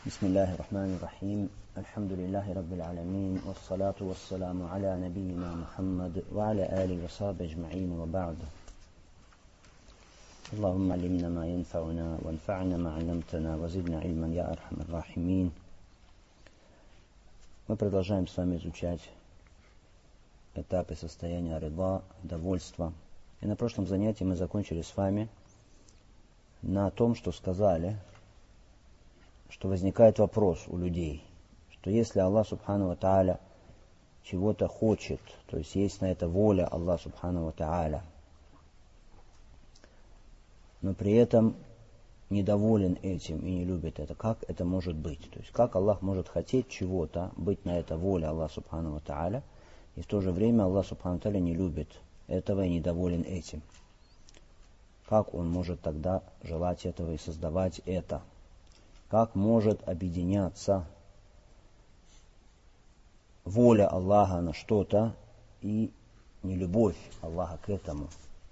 بسم الله الرحمن الرحيم الحمد لله رب العالمين والصلاة والسلام على نبينا محمد وعلى آله وصحبه أجمعين وبعد. اللهم علمنا ما ينفعنا وانفعنا ما علمتنا وزدنا علما يا أرحم الراحمين. Мы продолжаем с вами изучать этапы состояния рида, довольства. И на прошлом занятии мы закончили с вами на том, что сказали, что возникает вопрос у людей, что если Аллах Субхану ва Тааля чего-то хочет, то есть есть на это воля Аллаха Субхану ва Тааля, но при этом недоволен этим и не любит это, как это может быть? То есть как Аллах может хотеть чего-то, быть на это воля Аллаха Субхану ва Тааля, и в то же время Аллах Субхану ва Тааля не любит этого и недоволен этим? Как Он может тогда желать этого и создавать это? Как может объединяться воля Аллаха на что-то и нелюбовь Аллаха к этому?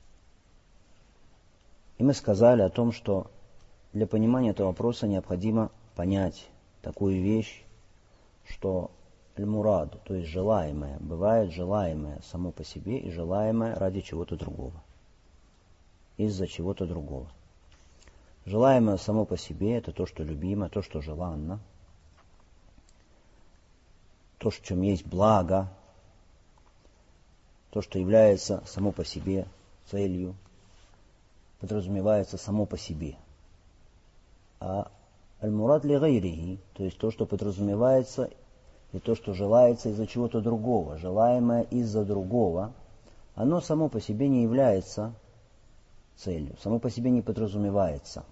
И мы сказали о том, что для понимания этого вопроса необходимо понять такую вещь, что аль-мурад, то есть желаемое, бывает желаемое само по себе и желаемое ради чего-то другого, из-за чего-то другого. Желаемое само по себе – это то, что любимо, то, что желанно, то, в чем есть благо, то, что является само по себе целью, подразумевается само по себе. А аль-мурад ли гайрихи, то есть то, что подразумевается и то, что желается из-за чего-то другого, желаемое из-за другого, оно само по себе не является целью, само по себе не подразумевается.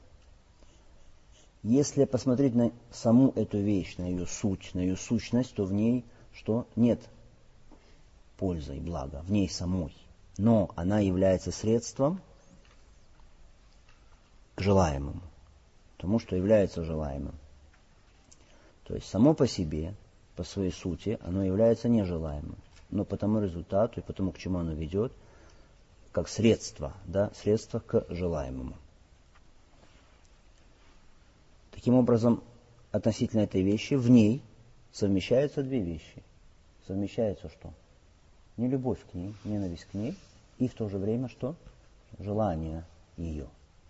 Если посмотреть на саму эту вещь, на ее суть, на ее сущность, то в ней что? Нет пользы и блага, в ней самой. Но она является средством к желаемому, тому, что является желаемым. То есть само по себе, по своей сути, оно является нежелаемым. Но по тому результату и по тому, к чему оно ведет, как средство, да, средство к желаемому. Таким образом, относительно этой вещи, в ней совмещаются две вещи. Совмещается что? Не любовь к ней, ненависть к ней, и в то же время что? Желание ее.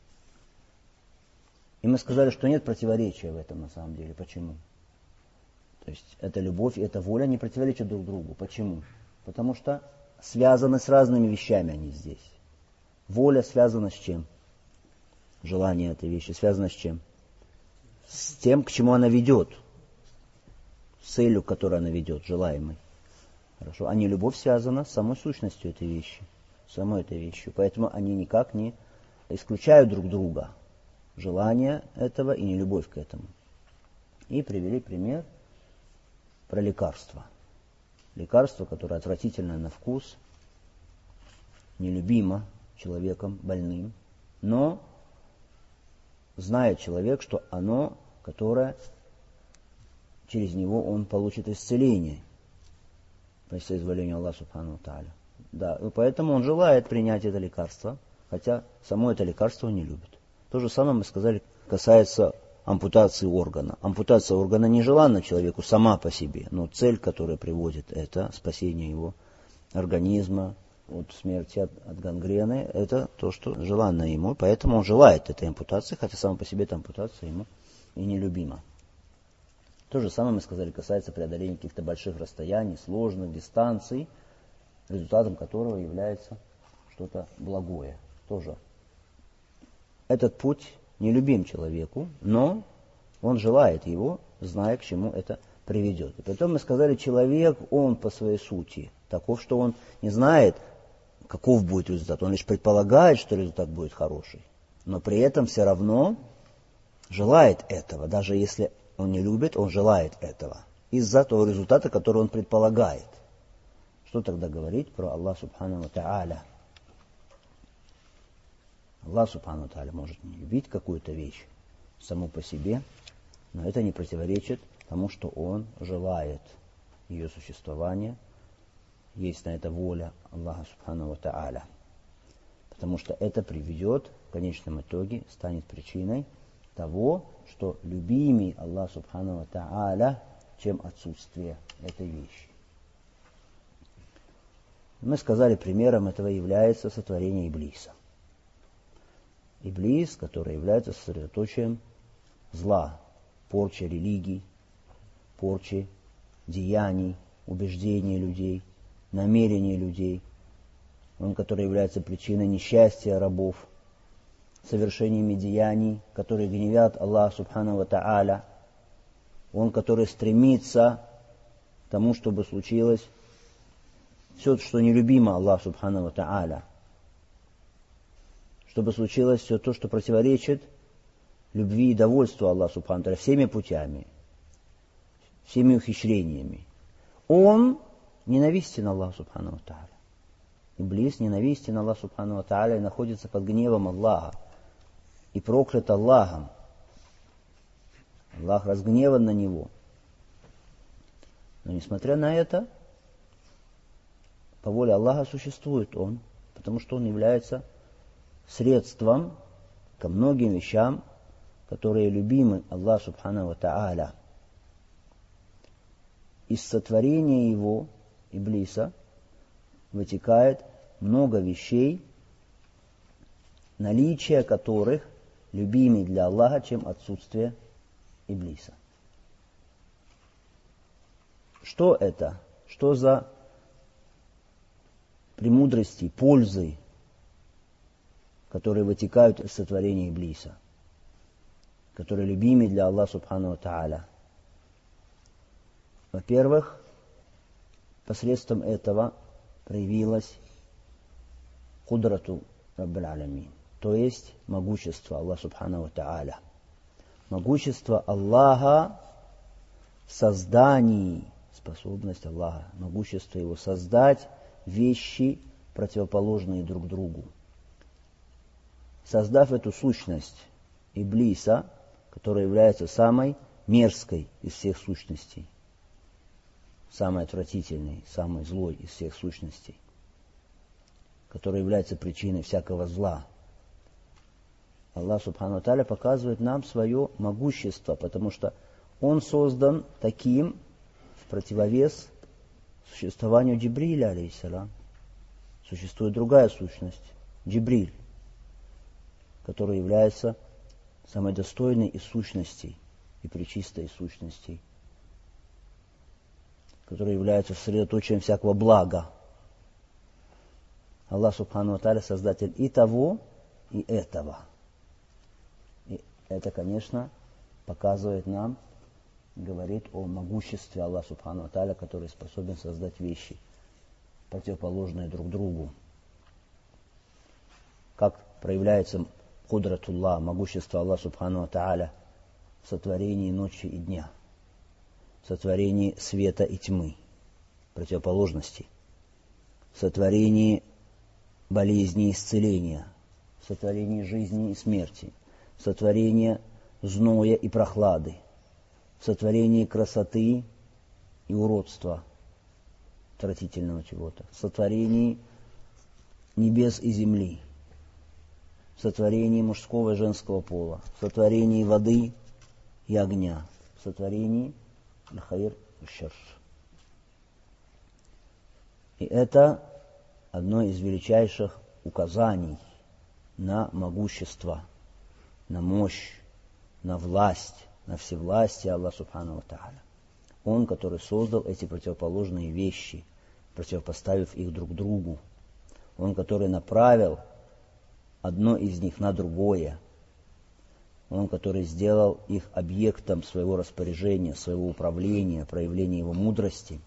И мы сказали, что нет противоречия в этом на самом деле. Почему? То есть эта любовь и эта воля не противоречат друг другу. Почему? Потому что связаны с разными вещами они здесь. Воля связана с чем? Желание этой вещи связано с чем? С тем, к чему она ведет. С целью, к которой она ведет, желаемой. Хорошо. А не любовь связана с самой сущностью этой вещи. Самой этой вещью. Поэтому они никак не исключают друг друга. Желание этого и нелюбовь к этому. И привели пример про лекарство. Лекарство, которое отвратительно на вкус, нелюбимо человеком больным, но знает человек, что оно, которое через него он получит исцеление по соизволению Аллаха Субхану ва Тааля. Да, и поэтому он желает принять это лекарство, хотя само это лекарство он не любит. То же самое мы сказали касается ампутации органа. Ампутация органа нежеланна человеку сама по себе, но цель, которая приводит это, спасение его организма от смерти, от гангрены, это то, что желанно ему, поэтому он желает этой ампутации, хотя сама по себе эта ампутация ему и нелюбима. То же самое мы сказали касается преодоления каких-то больших расстояний, сложных дистанций, результатом которого является что-то благое. Тоже этот путь нелюбим человеку, но он желает его, зная, к чему это приведет. И потом мы сказали, человек, он по своей сути таков, что он не знает, каков будет результат. Он лишь предполагает, что результат будет хороший, но при этом все равно желает этого. Даже если он не любит, он желает этого. Из-за того результата, который он предполагает. Что тогда говорить про Аллаха Субхану ва Тааля? Аллах Субхану ва Тааля может не любить какую-то вещь саму по себе, но это не противоречит тому, что Он желает ее существования. Есть на это воля Аллаха Субхану ва Тааля. Потому что это приведет в конечном итоге, станет причиной того, что любимей Аллах Субхану ва Тааля, чем отсутствие этой вещи. Мы сказали, примером этого является сотворение Иблиса. Иблис, который является сосредоточием зла, порчи религий, порчи деяний, убеждений людей, намерений людей. Он, который является причиной несчастья рабов, совершениями деяний, которые гневят Аллах Субхану ва Тааля. Он, который стремится к тому, чтобы случилось все, что нелюбимо Аллаху Субхану ва Тааля. Чтобы случилось все то, что противоречит любви и довольству Аллаха Субхану ва Тааля всеми путями, всеми ухищрениями. Он ненавистен Аллаху Субхану ва Тааля. Иблис ненавистен Аллаху Субхану ва Тааля и находится под гневом Аллаха и проклят Аллахом. Аллах разгневан на него. Но несмотря на это, по воле Аллаха существует он, потому что он является средством ко многим вещам, которые любимы Аллаху Субхану ва Тааля. Из сотворения его, Иблиса, вытекает много вещей, наличие которых любимее для Аллаха, чем отсутствие Иблиса. Что это? Что за премудрости, пользы, которые вытекают из сотворения Иблиса, которые любимы для Аллаха Субхану ва Тааля? Во-первых, посредством этого проявилась кудрату Раббиль Алямин, то есть могущество Аллаха Субхану ва Тааля. Могущество Аллаха в создании, способность Аллаха, могущество Его создать вещи, противоположные друг другу. Создав эту сущность Иблиса, которая является самой мерзкой из всех сущностей, самой отвратительной, самой злой из всех сущностей, которая является причиной всякого зла, Аллах Субхану ва Тааля показывает нам свое могущество, потому что Он создан таким в противовес существованию Джибриля, алейхиссалям. Существует другая сущность, Джибриль, который является самой достойной из сущностей и пречистой из сущностей, который является сосредоточием всякого блага. Аллах Субхану ва Тааля создатель и того, и этого. И это, конечно, показывает нам, говорит о могуществе Аллаха Субхану ва Тааля, который способен создать вещи, противоположные друг другу. Как проявляется кудратуллах, могущество Аллаха Субхану ва Тааля в сотворении ночи и дня, в сотворении света и тьмы, противоположности, в сотворении болезни и исцеления, в сотворении жизни и смерти, в сотворении зноя и прохлады, в сотворении красоты и уродства, отвратительного чего-то, в сотворении небес и земли, в сотворении мужского и женского пола, в сотворении воды и огня, в сотворении аль-хайр и шарр. И это одно из величайших указаний на могущество, на мощь, на власть, на всевластие Аллаха Субхану ва Тааля. Он, который создал эти противоположные вещи, противопоставив их друг другу. Он, который направил одно из них на другое. Он, который сделал их объектом своего распоряжения, своего управления, проявления его мудрости.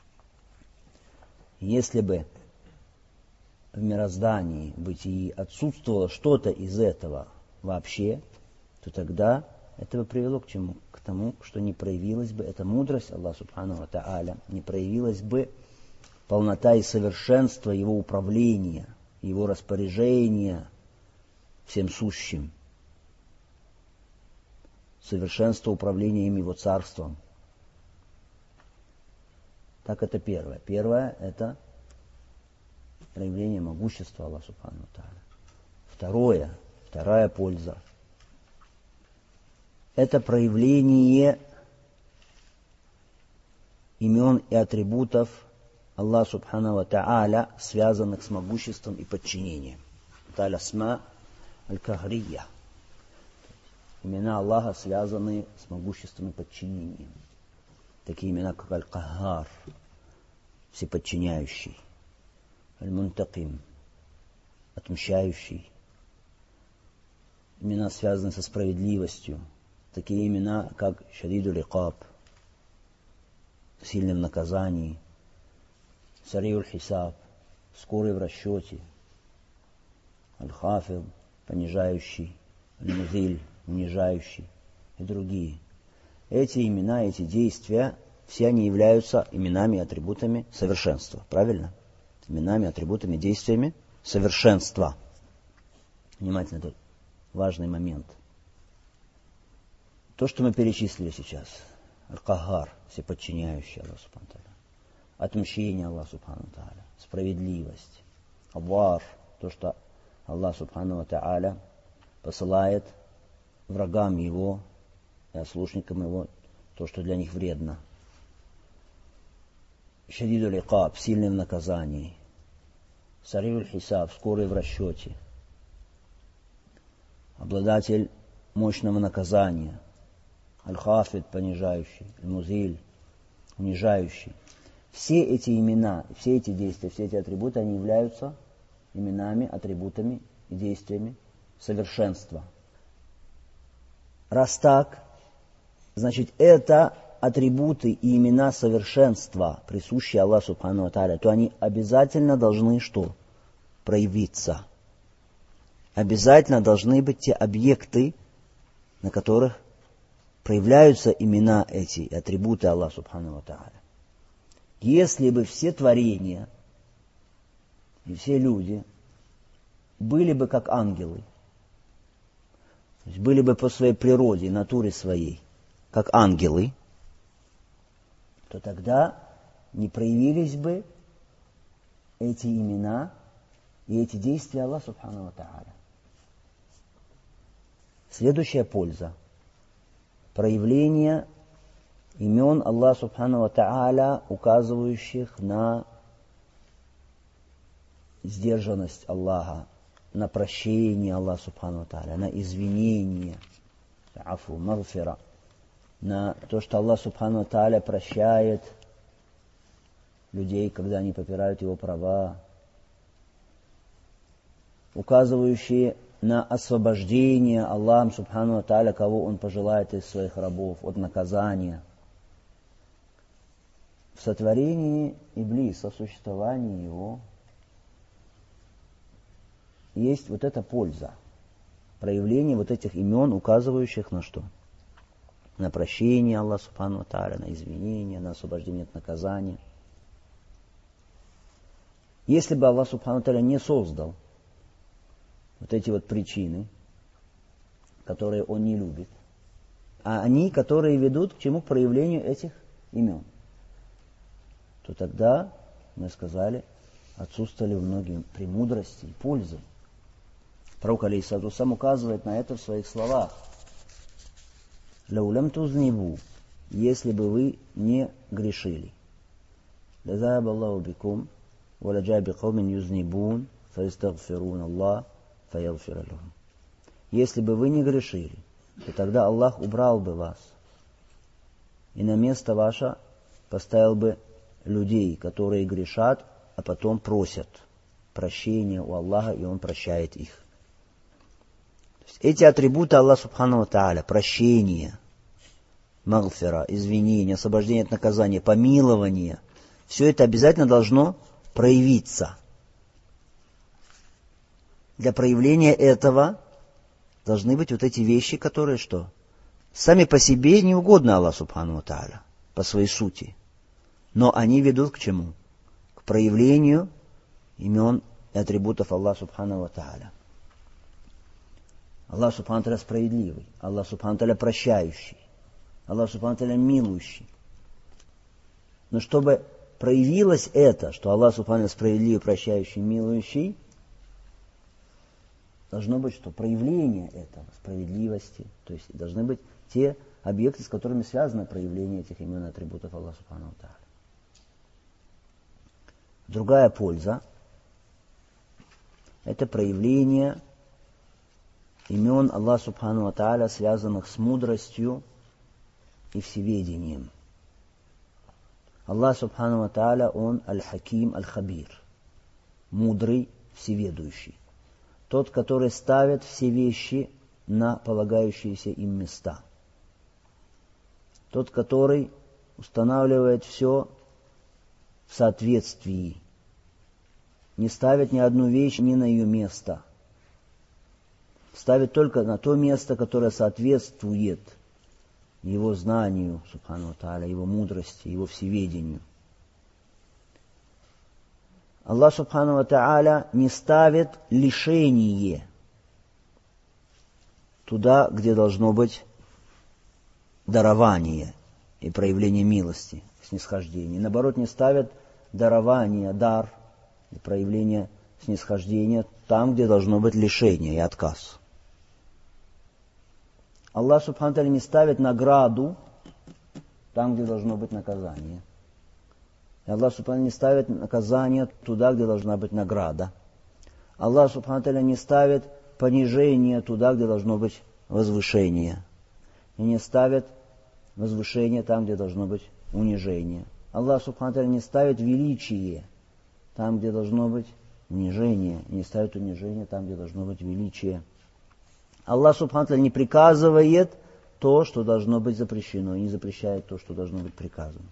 Если бы в мироздании, в бытии отсутствовало что-то из этого вообще, то тогда это бы привело к чему? К тому, что не проявилась бы эта мудрость Аллаха Субхану ва Тааля, не проявилась бы полнота и совершенство Его управления, Его распоряжения всем сущим, совершенство управления им Его царством. Так это первое. Первое – это проявление могущества Аллаха Субхану ва Тааля. Вторая польза это проявление имен и атрибутов Аллаха Субхану ва Тааля, связанных с могуществом и подчинением. Это аль-асма аль-кахрия. Имена Аллаха, связанные с могуществом и подчинением. Такие имена, как аль-кахар, всеподчиняющий, аль-мунтаким, отмщающий. Имена, связанные со справедливостью. Такие имена, как шадидуль икаб, сильный в наказании, сариуль хисаб, скорый в расчете, аль-хафид, понижающий, аль-музиль, унижающий и другие. Эти имена, эти действия, все они являются именами и атрибутами совершенства. Правильно? Именами, атрибутами, действиями совершенства. Внимательно, это важный момент. То, что мы перечислили сейчас. Аль-Кахар, всеподчиняющий Аллах Субхану ва Тааля. Отмщение Аллаха Субхану ва Тааля. Справедливость. Абвар, то, что Аллах Субхану ва Тааля посылает врагам Его и ослушникам Его то, что для них вредно. Шадидуль икаб, сильный в наказании. Сариуль хисаб, скорый в расчете. Обладатель мощного наказания. Аль-хафид, понижающий. Аль-музиль, унижающий. Все эти имена, все эти действия, все эти атрибуты, они являются именами, атрибутами и действиями совершенства. Раз так, значит, это атрибуты и имена совершенства, присущие Аллаху Субхану ва Тааля, то они обязательно должны что? Проявиться. Обязательно должны быть те объекты, на которых проявляются имена эти, атрибуты Аллаха Субхану ва Тааля. Если бы все творения и все люди были бы как ангелы, то есть были бы по своей природе, натуре своей, как ангелы, то тогда не проявились бы эти имена и эти действия Аллаха Субхану ва Тааля. Следующая польза. Проявление имен Аллаха Субхану ва Тааля, указывающих на сдержанность Аллаха, на прощение Аллаха Субхану ва Тааля, на извинение, афу, магфира, на то, что Аллах Субхану ва Тааля прощает людей, когда они попирают Его права, указывающие на освобождение Аллахом Субхану ва Тааля, кого Он пожелает из своих рабов, от наказания. В сотворении Иблиса, в существовании его, есть вот эта польза, проявление вот этих имен, указывающих на что? На прощение Аллаха Субхану ва Тааля, на извинение, на освобождение от наказания. Если бы Аллах Субхану ва Тааля не создал вот эти вот причины, которые Он не любит, а они, которые ведут к чему? К проявлению этих имен, то тогда, мы сказали, отсутствовали многие премудрости и пользы. Пророк алейхиссалату вассалам указывает на это в своих словах. «Лау лям тузнибу», если бы вы не грешили. «Лазааб Аллаху бикум, ва ладжа бикаумин юзнибун, фаистагфирун Аллах, фаягфир лахум». Если бы вы не грешили, то тогда Аллах убрал бы вас, и на место ваше поставил бы людей, которые грешат, а потом просят прощения у Аллаха, и Он прощает их. То есть эти атрибуты Аллаха Субхану ва Тааля, прощение, магфира, извинение, освобождение от наказания, помилование, все это обязательно должно проявиться. Для проявления этого должны быть вот эти вещи, которые что? Сами по себе не угодны Аллаху Субхану ва Тааля, по своей сути. Но они ведут к чему? К проявлению имен и атрибутов Аллаха Субхану ва Тааля. Аллах Субхану ва Тааля справедливый, Аллах Субхану ва Тааля прощающий, Аллах Субхану ва Тааля милующий. Но чтобы проявилось это, что Аллах Субхану ва Тааля справедливый, прощающий, милующий, должно быть что? Проявление этого, справедливости. То есть должны быть те объекты, с которыми связано проявление этих имен и атрибутов Аллаха Субхану ва Тааля. Другая польза – это проявление имен Аллаха Субхану ва Тааля, связанных с мудростью и всеведением. Аллах Субхану ва Тааля, Он Аль-Хаким Аль-Хабир, мудрый, всеведущий. Тот, который ставит все вещи на полагающиеся им места. Тот, который устанавливает все в соответствии, не ставит ни одну вещь ни на ее место. Ставит только на то место, которое соответствует Его знанию, Субхану ва Тааля, Его мудрости, Его всеведению. Аллах Субхану ва Тааля не ставит лишение туда, где должно быть дарование и проявление милости, снисхождения. Наоборот, не ставит дарование, дар и проявление снисхождения там, где должно быть лишение и отказ. Аллах Субхану ва Тааля не ставит награду там, где должно быть наказание. И Аллах Субхану ва Тааля не ставит наказание туда, где должна быть награда. Аллах Субхану ва Тааля не ставит понижение туда, где должно быть возвышение. И не ставит возвышение там, где должно быть унижение. Аллах Субхану ва Тааля не ставит величие там, где должно быть унижение. И не ставит унижение там, где должно быть величие. Аллах Субхану ва Тааля не приказывает то, что должно быть запрещено, и не запрещает то, что должно быть приказано.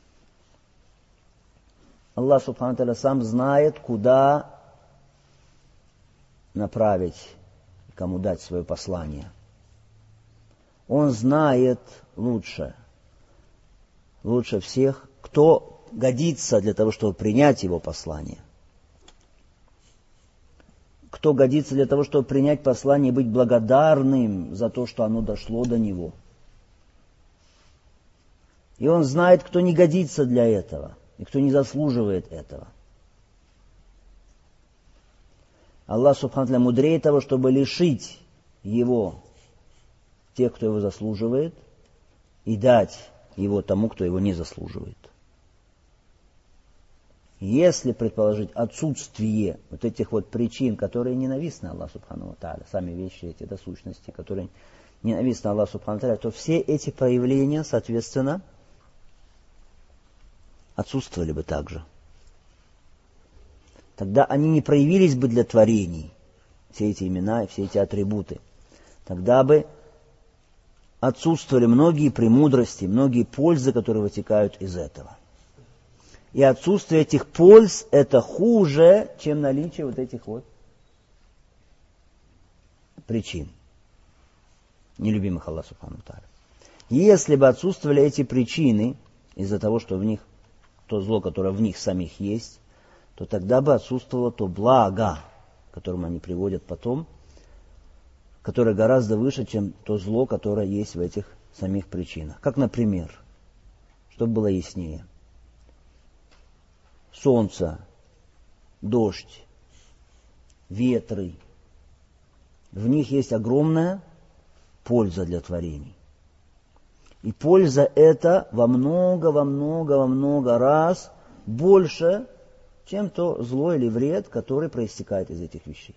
Аллах Субхану ва Тааля сам знает, куда направить, кому дать свое послание. Он знает лучше всех, кто годится для того, чтобы принять его послание. Кто годится для того, чтобы принять послание и быть благодарным за то, что оно дошло до него. И он знает, кто не годится для этого, и кто не заслуживает этого. Аллах Субхану ва Тааля мудрее того, чтобы лишить его тех, кто его заслуживает, и дать его тому, кто его не заслуживает. Если предположить отсутствие вот этих вот причин, которые ненавистны Аллаху Субхану ва Тааля, сами вещи эти, да, сущности, которые ненавистны Аллаху Субхану ва Тааля, то все эти проявления, соответственно, отсутствовали бы также. Тогда они не проявились бы для творений, все эти имена и все эти атрибуты. Тогда бы отсутствовали многие премудрости, многие пользы, которые вытекают из этого. И отсутствие этих польз – это хуже, чем наличие вот этих вот причин, нелюбимых Аллаху Субхану ва Тааля. Если бы отсутствовали эти причины из-за того, что в них то зло, которое в них самих есть, то тогда бы отсутствовало то благо, к которому они приводят потом, которое гораздо выше, чем то зло, которое есть в этих самих причинах. Как, например, чтобы было яснее, солнце, дождь, ветры, в них есть огромная польза для творений. И польза эта во много раз больше, чем то зло или вред, который проистекает из этих вещей.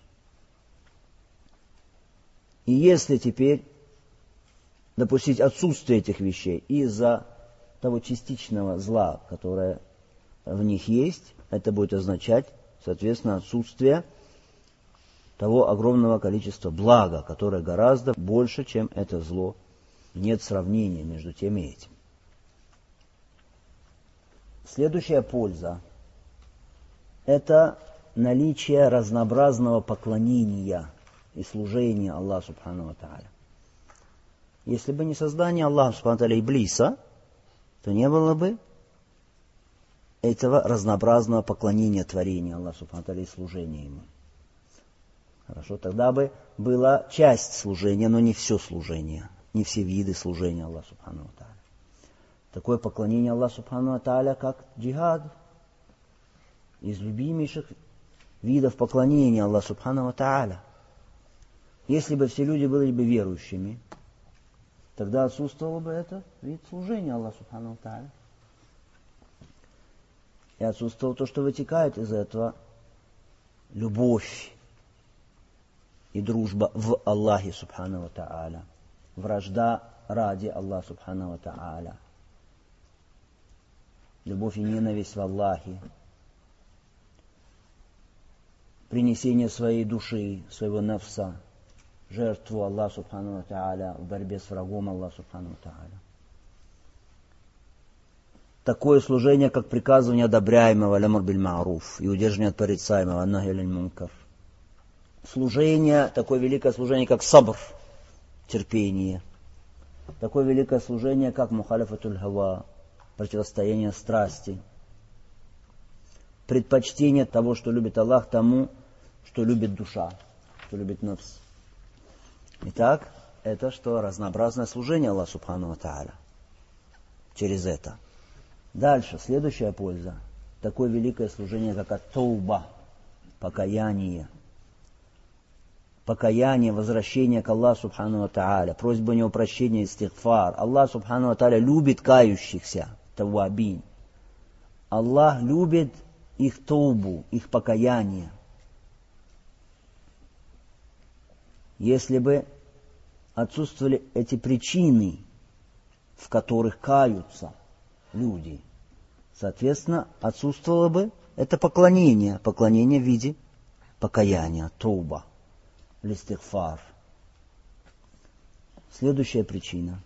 И если теперь допустить отсутствие этих вещей из-за того частичного зла, которое в них есть, это будет означать, соответственно, отсутствие того огромного количества блага, которое гораздо больше, чем это зло. Нет сравнения между тем и этим. Следующая польза – это наличие разнообразного поклонения и служения Аллаху Субхану ва Тааля. Если бы не создание Аллаха Субхану ва Тааля Иблиса, то не было бы этого разнообразного поклонения творения Аллаха Субхану ва Тааля и служения Ему. Хорошо, тогда бы была часть служения, но не все служение, не все виды служения Аллаху Субхану ва Тааля. Такое поклонение Аллаху Субхану ва Тааля, как джихад, из любимейших видов поклонения Аллаху Субхану ва Тааля. Если бы все люди были бы верующими, тогда отсутствовал бы этот вид служения Аллаху Субхану Тааля. И отсутствовало то, что вытекает из этого: любовь и дружба в Аллахе Субхану Тааля, вражда ради Аллаха Субхану Тааля, любовь и ненависть в Аллахе, принесение своей души, своего нафса, жертву Аллаху Субхану Тааля в борьбе с врагом Аллаха Субхану Тааля. Такое служение, как приказывание одобряемого аль-амр биль-ма'руф и удерживание от порицаемого ан-нахи аниль-мункар. Служение, такое великое служение, как сабр, терпение. Такое великое служение, как мухалифатуль хава, противостояние страсти. Предпочтение того, что любит Аллах, тому, что любит душа, что любит нафс. Итак, это что? Разнообразное служение Аллаху Субхану ва Тааля. Через это. Дальше, следующая польза. Такое великое служение, как ат-тауба, покаяние. Покаяние, возвращение к Аллаху Субхану ва Тааля, просьба у него прощения, истигфар. Аллах Субхану ва Тааля любит кающихся, тавабин. Аллах любит их таубу, их покаяние. Если бы отсутствовали эти причины, в которых каются люди, соответственно, отсутствовало бы это поклонение в виде покаяния, тауба, листигфар. Следующая причина.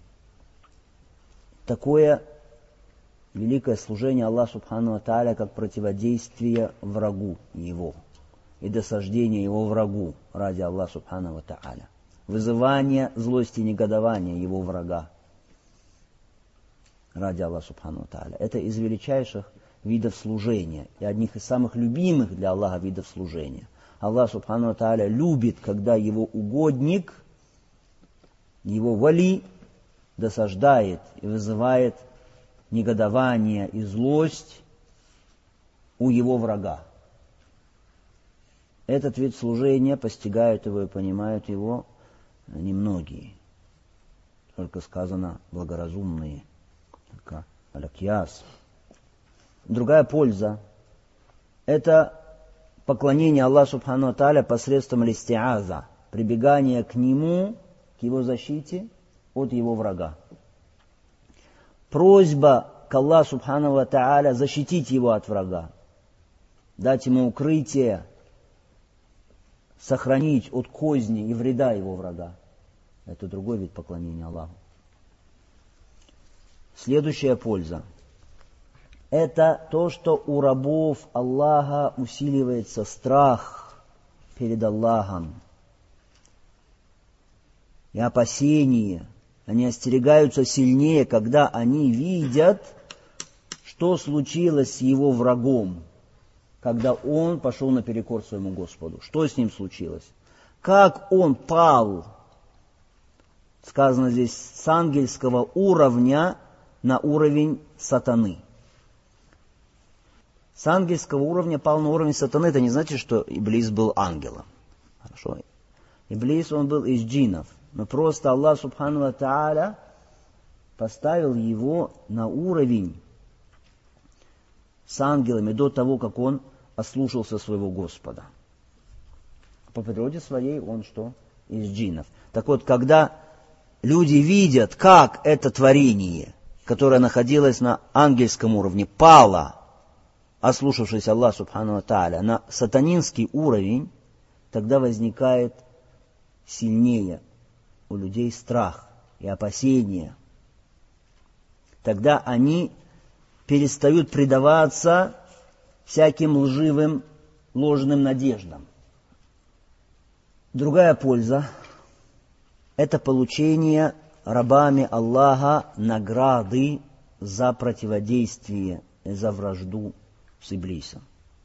Такое великое служение Аллаху Субхану ва Тааля, как противодействие врагу его и досаждение его врагу ради Аллаха Субхану ва Тааля. Вызывание злости и негодования его врага ради Аллаха Субхану ва Тааля. Это из величайших видов служения и одних из самых любимых для Аллаха видов служения. Аллах Субхану ва Тааля любит, когда его угодник, его вали, досаждает и вызывает негодование и злость у его врага. Этот вид служения постигают его и понимают его немногие. Только сказано благоразумные. Только алякьяс. Другая польза – это поклонение Аллаху Субхану ва Тааля посредством листиаза, прибегание к нему, к его защите от его врага. Просьба к Аллаху Субхану ва Тааля защитить его от врага, дать ему укрытие, сохранить от козни и вреда его врага. Это другой вид поклонения Аллаху. Следующая польза – это то, что у рабов Аллаха усиливается страх перед Аллахом и опасение. Они остерегаются сильнее, когда они видят, что случилось с его врагом, когда он пошел наперекор своему Господу. Что с ним случилось? Как он пал, сказано здесь, с ангельского уровня на уровень сатаны. С ангельского уровня пал на уровень сатаны. Это не значит, что Иблис был ангелом. Хорошо. Иблис, он был из джиннов. Но просто Аллах Субхану ва Тааля поставил его на уровень с ангелами до того, как он ослушался своего Господа. По природе своей он что? Из джиннов. Так вот, когда люди видят, как это творение, которое находилось на ангельском уровне, пало, ослушавшись Аллаха Субхану ва Тааля, на сатанинский уровень, тогда возникает сильнее у людей страх и опасение. Тогда они перестают предаваться всяким лживым, ложным надеждам. Другая польза – это получение рабами Аллаха награды за противодействие и за вражду с Иблисом.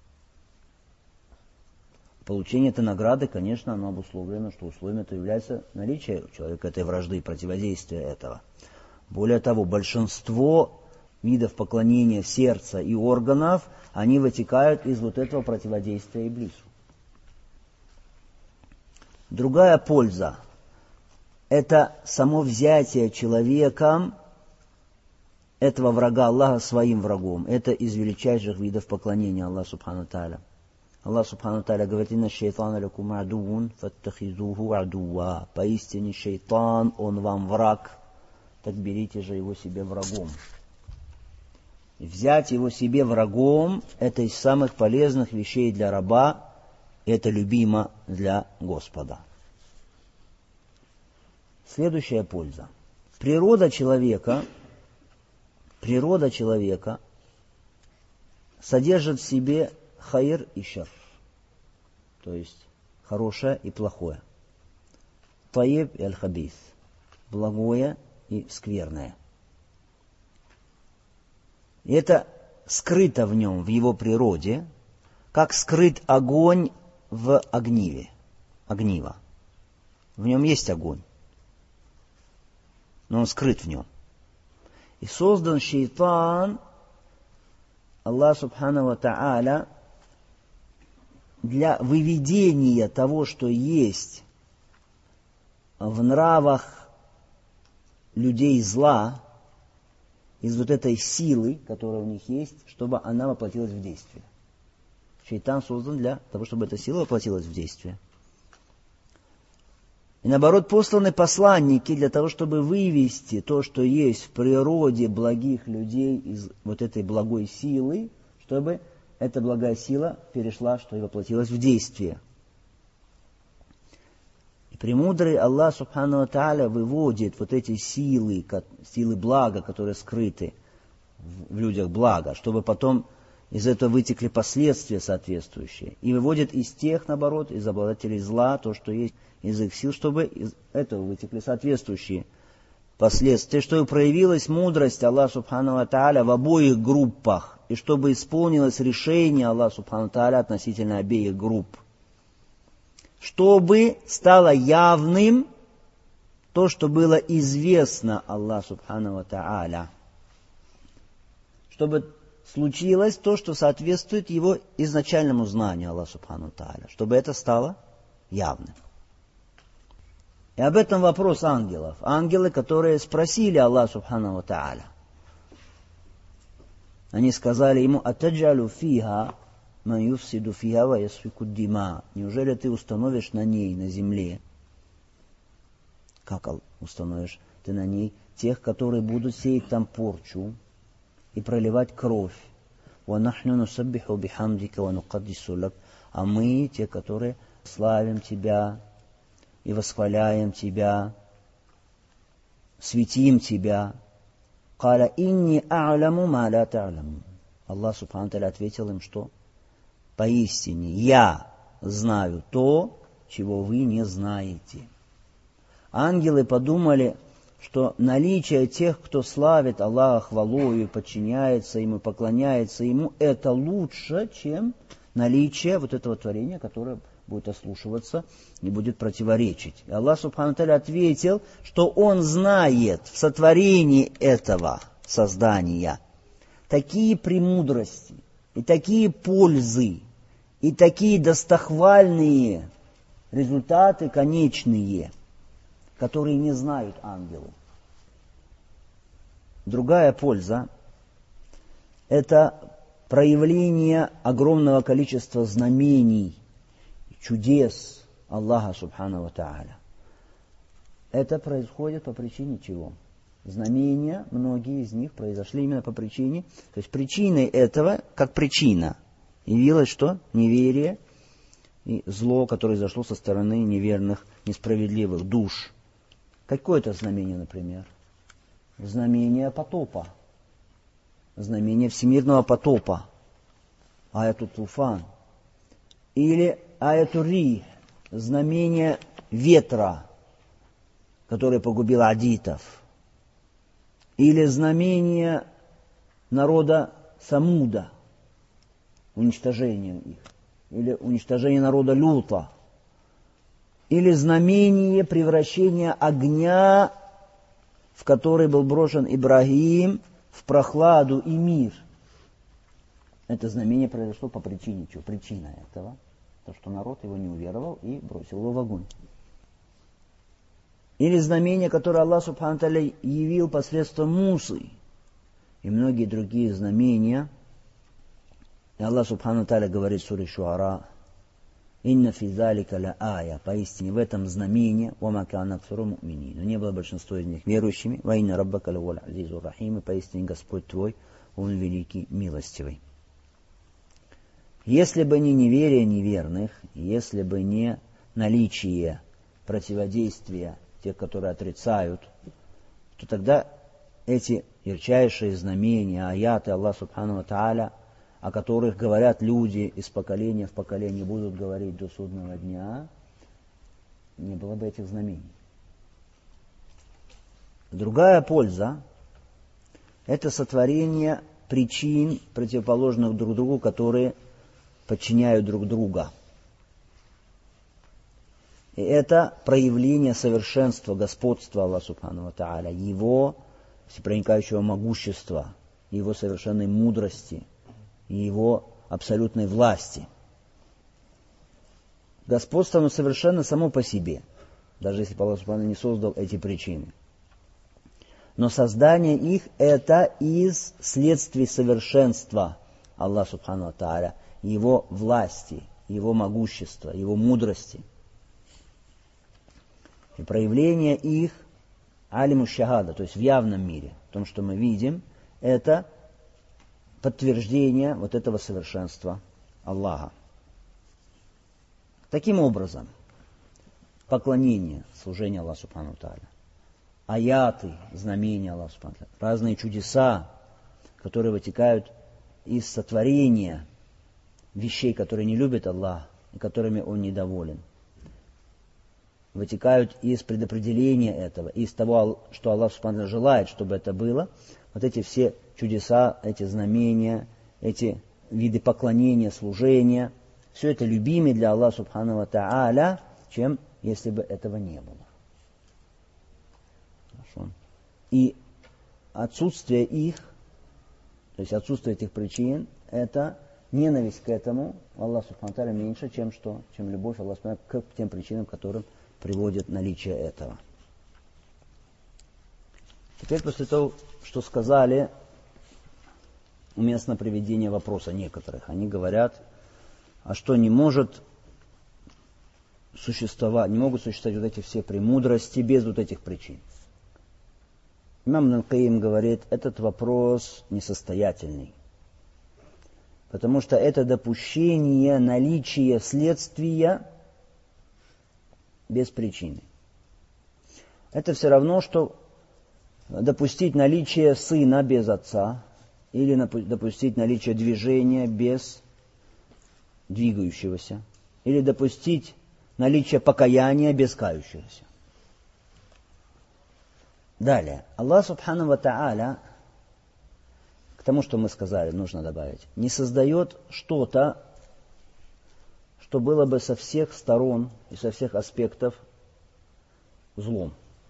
Получение этой награды, конечно, оно обусловлено, что условием это является наличие у человека этой вражды и противодействия этого. Более того, большинство видов поклонения сердца и органов, они вытекают из вот этого противодействия Иблису. Другая польза – это само взятие человеком этого врага Аллаха своим врагом. Это из величайших видов поклонения Аллаху Субхану Тааля. Аллах Субхану Тааля говорит: «Инна шайтана лакум адувун, фаттахизуху адуа». Поистине шайтан, он вам враг, так берите же его себе врагом. И взять его себе врагом – это из самых полезных вещей для раба, и это любимо для Господа. Следующая польза. Природа человека содержит в себе хайр и шар, то есть хорошее и плохое. Таиб и аль-хабис, благое и скверное. И это скрыто в нем, в его природе, как скрыт огонь в огниво. В нем есть огонь, но он скрыт в нем. И создан шейтан, Аллах Субхану ва Тааля, для выведения того, что есть в нравах людей зла, из вот этой силы, которая у них есть, чтобы она воплотилась в действие. Шейтан создан для того, чтобы эта сила воплотилась в действие. И наоборот, посланы посланники для того, чтобы вывести то, что есть в природе благих людей из вот этой благой силы, чтобы эта благая сила перешла, что и воплотилась в действие. И премудрый Аллах Субхану ва Тааля выводит вот эти силы блага, которые скрыты в людях блага, чтобы потом из этого вытекли последствия соответствующие. И выводит из тех, наоборот, из обладателей зла, то, что есть из их сил, чтобы из этого вытекли соответствующие последствия, чтобы проявилась мудрость Аллаха Субхану ва Тааля в обоих группах, и чтобы исполнилось решение Аллаха Субхану ва Тааля относительно обеих групп. Чтобы стало явным то, что было известно Аллаху Субхану ва Тааля. Чтобы случилось то, что соответствует его изначальному знанию Аллаха Субхану ва Тааля. Чтобы это стало явным. И об этом вопрос ангелов. Ангелы, которые спросили Аллаха Субхану ва Тааля. Они сказали ему: «Атаджалу фиха ман юфсиду фиха ва ясфику дима». Неужели ты установишь на ней, на земле? Как установишь ты на ней тех, которые будут сеять там порчу и проливать кровь? «Ва нахну нусаббиху бихамдика ва нукаддису лак». А мы, те, которые славим Тебя и восхваляем Тебя, светим Тебя. «Каля инни а'ламу ма ла та'ламун». Аллах Субхану Тааля ответил им, что поистине я знаю то, чего вы не знаете. Ангелы подумали, что наличие тех, кто славит Аллаха хвалою, подчиняется Ему, поклоняется Ему, это лучше, чем наличие вот этого творения, которое будет ослушиваться и будет противоречить. И Аллах Субхану Тааля ответил, что Он знает в сотворении этого создания такие премудрости и такие пользы и такие достохвальные результаты конечные, которые не знают ангелы. Другая польза – это проявление огромного количества знамений, чудес Аллаха Субхану ва Тааля. Это происходит по причине чего? Знамения, многие из них произошли именно по причине, то есть причиной этого, как причина, явилось что? Неверие и зло, которое зашло со стороны неверных, несправедливых душ. Какое это знамение, например? Знамение потопа. Знамение всемирного потопа. Аяту Туфан. Или аяту Рих. Знамение ветра, которое погубило адитов. Или знамение народа Самуда. Уничтожение их. Или уничтожение народа Люта. Или знамение превращения огня, в который был брошен Ибрагим, в прохладу и мир. Это знамение произошло по причине чего? Причина этого, то, что народ его не уверовал и бросил его в огонь. Или знамения, которые Аллах Субхану Тааля явил посредством Мусы. И многие другие знамения. И Аллах Субхану Тааля говорит в суре Шуара: «Инна фи залика ля ая». Поистине в этом знамение. «Вама кана аксару му'минин». Но не было большинство из них верующими. «Ва инна раббака лаваль азизур рахим». И поистине Господь твой, Он великий, милостивый. Если бы не неверие неверных, если бы не наличие противодействия тех, которые отрицают, то тогда эти ярчайшие знамения, аяты Аллаха Субхану ва Тааля, о которых говорят люди из поколения в поколение, будут говорить до судного дня, не было бы этих знамений. Другая польза – это сотворение причин, противоположных друг другу, которые подчиняют друг друга. И это проявление совершенства, господства Аллаха Субхану ва Тааля, Его всепроникающего могущества, Его совершенной мудрости, Его абсолютной власти. Господство, оно совершенно само по себе, даже если Аллах Субхану не создал эти причины. Но создание их – это из следствий совершенства Аллаха Субхану ва Тааля, Его власти, Его могущества, Его мудрости. И проявление их алиму шахада, то есть в явном мире, в том, что мы видим, это подтверждение вот этого совершенства Аллаха. Таким образом, поклонение, служение Аллаху Субхану ва Тааля, аяты, знамения Аллаха Субхану ва Тааля, разные чудеса, которые вытекают из сотворения вещей, которые не любит Аллах и которыми Он недоволен, вытекают из предопределения этого, из того, что Аллах Субхану ва Тааля желает, чтобы это было. Вот эти все чудеса, эти знамения, эти виды поклонения, служения, все это любимее для Аллаха Субхану ва Тааля, чем если бы этого не было. Хорошо. И отсутствие их, то есть отсутствие этих причин, это ненависть к этому Аллаху Субхану ва Тааля меньше, чем любовь Аллаха Субхану ва Тааля к тем причинам, которым приводит наличие этого. Теперь после того, что сказали, уместно приведение вопроса некоторых. Они говорят, а что не могут существовать вот эти все премудрости без вот этих причин. Имам Ибн Аль-Каим говорит, этот вопрос несостоятельный. Потому что это допущение наличия следствия без причины. Это все равно, что допустить наличие сына без отца, или допустить наличие движения без двигающегося, или допустить наличие покаяния без кающегося. Далее. Аллах Субхану ва Тааля, к тому, что мы сказали, нужно добавить, не создает что-то, что было бы со всех сторон и со всех аспектов злом.